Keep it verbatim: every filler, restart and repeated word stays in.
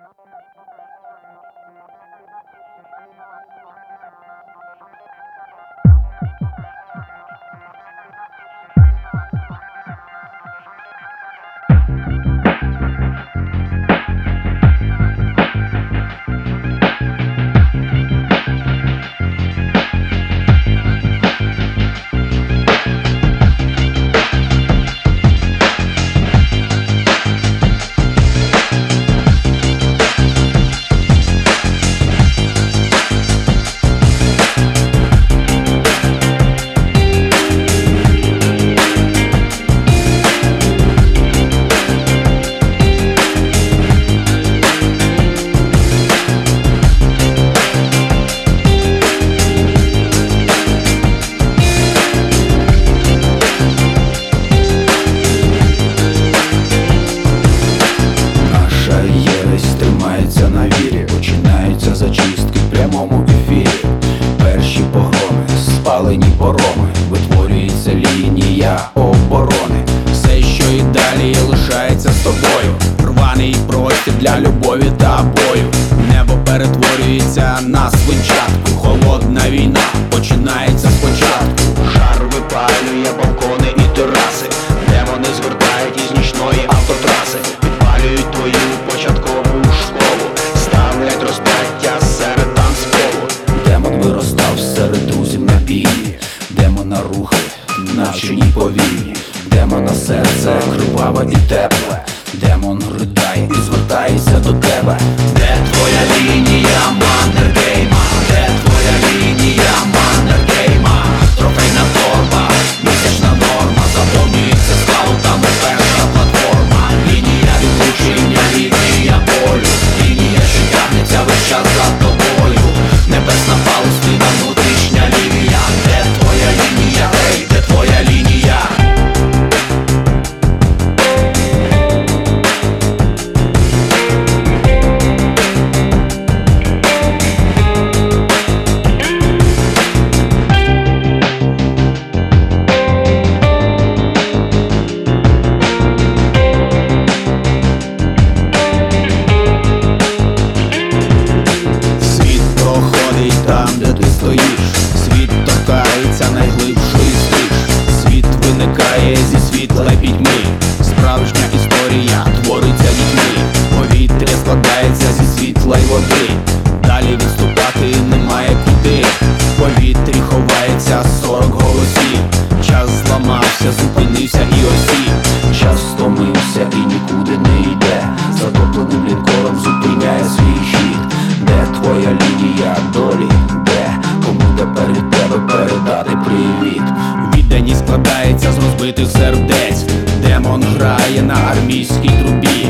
Тримається на вірі, починаються зачистки в прямому ефірі. Перші погроми, спалені пороми, витворюється лінія оборони. Все, що і далі лишається з тобою, рваний простір для любові та бою. Небо перетворюється на свинчатку, холодна війна починається спочатку. Жар випалює балкони і тераси, демони згортають із нічної автотраси. Підпалюють твою початкову школу, ставлять розп'яття серед танцполу. Демон виростав серед друзів на бійні, демона рухи навчені повільні, демона серце криваве і тепле. Демон ридає і звертається до тебе. Де твоя лінія Маннергейма? Де твоя лінія Маннергейма? Трофейна торба, місячна норма, заповнюється скаутами перша платформа. Лінія відлучення, лінія болю, лінія, що тягнеться весь час за тобою. Небесна Палестина, внутрішня лінія. Де твоя лінія? Ей, де твоя лінія? Там, де ти стоїш, світ торкається найглибшої стриж. Світ виникає зі світла пітьми, справжня історія твориться дітьми. Повітря складається зі світла й води, далі відступати немає куди. В повітрі ховається сорок голосів. Час зламався, зупинився і осів. Час стомився і нікуди не йде, затопленим лінкором зупиняє свій хід. Де твоя лінія долі? Де? Кому тепер від тебе передати привіт? Відданість складається з розбитих сердець. Демон грає на армійській трубі,